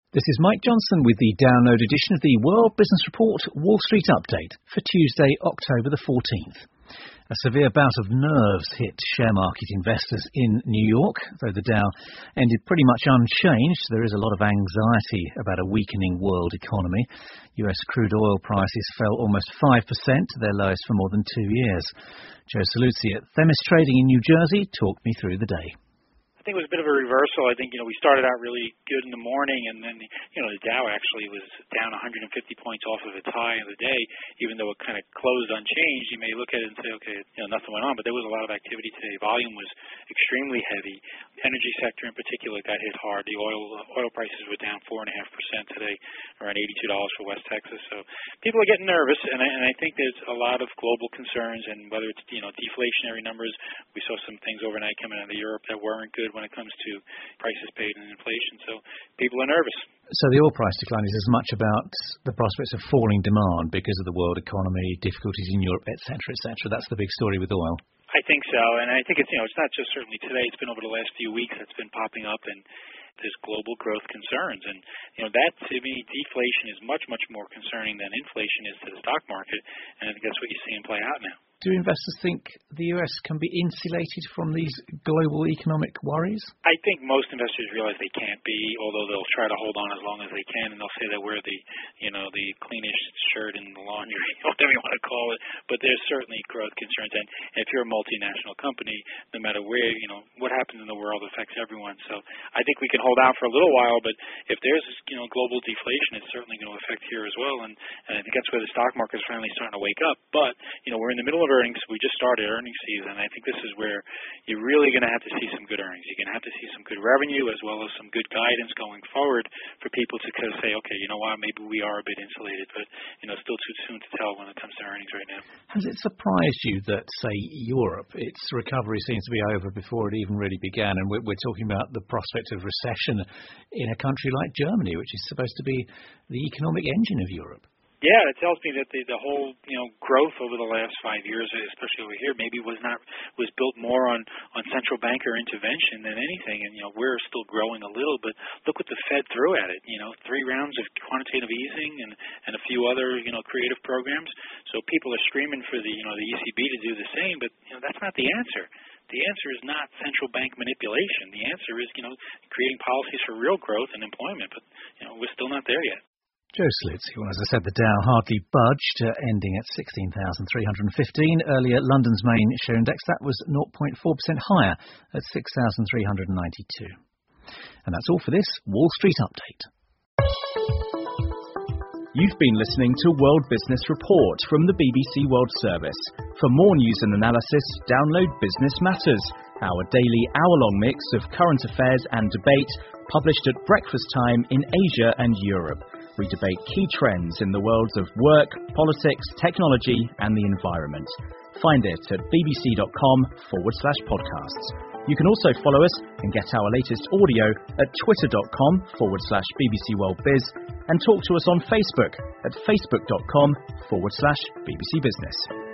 This is Mike Johnson with the download edition of the World Business Report Wall Street Update for Tuesday, October the 14th. A severe bout of nerves hit share market investors in New York. Though the Dow ended pretty much unchanged, there is a lot of anxiety about a weakening world economy. US crude oil prices fell almost 5% to their lowest for more than 2 years. Joe Saluzzi at Themis Trading in New Jersey talked me through the day. I think it was a bit of a reversal. I think, we started out really good in the morning, and then, the Dow actually was down 150 points off of its high of the day, even though it kind of closed unchanged. You may look at it and say, okay, nothing went on, but there was a lot of activity today. Volume was extremely heavy. Energy sector in particular got hit hard. The oil prices were down 4.5% today, around $82 for West Texas. So people are getting nervous, and I think there's a lot of global concerns, and whether it's, deflationary numbers. We saw some things overnight coming out of Europe that weren't good when it comes to prices paid and inflation. So people are nervous. So the oil price decline is as much about the prospects of falling demand because of the world economy, difficulties in Europe, et cetera, et cetera. That's the big story with oil. I think so, and I think it's it's not just certainly today. It's been over the last few weeks that's been popping up, and there's global growth concerns, and that to me, deflation is much more concerning than inflation is to the stock market, and I think that's what you're seeing play out now. Do investors think the US can be insulated from these global economic worries? I think most investors realize they can't be, although they'll try to hold on as long as they can, and they'll say that we're the cleanest shirt in the laundry, whatever you want to call it. But there's certainly growth concerns, and if you're a multinational company, no matter where, what happens in the world affects everyone. So I think we can hold out for a little while, but if there's global deflation, it's certainly going to affect here as well, and I think that's where the stock market is finally starting to wake up. But we're in the middle of earnings. We just started earnings season. I think this is where you're really going to have to see some good earnings. You're going to have to see some good revenue as well as some good guidance going forward for people to kind of say, okay, you know what, maybe we are a bit insulated, but still too soon to tell when it comes to earnings right now. Has it surprised you that, say, Europe, its recovery seems to be over before it even really began, and we're talking about the prospect of recession in a country like Germany, which is supposed to be the economic engine of Europe? Yeah, it tells me that the whole growth over the last 5 years, especially over here, maybe was built more on central banker intervention than anything. And we're still growing a little, but look what the Fed threw at it. 3 rounds of quantitative easing and a few other creative programs. So people are screaming for the ECB to do the same, but that's not the answer. The answer is not central bank manipulation. The answer is creating policies for real growth and employment. But we're still not there yet. Joe Saluzzi. Well, as I said, the Dow hardly budged, ending at 16,315. Earlier, London's main share index, that was 0.4% higher at 6,392. And that's all for this Wall Street Update. You've been listening to World Business Report from the BBC World Service. For more news and analysis, download Business Matters, our daily hour-long mix of current affairs and debate, published at breakfast time in Asia and Europe. We debate key trends in the worlds of work, politics, technology and the environment. Find it at bbc.com/podcasts. You can also follow us and get our latest audio at twitter.com/BBC World Biz and talk to us on Facebook at facebook.com/BBC Business.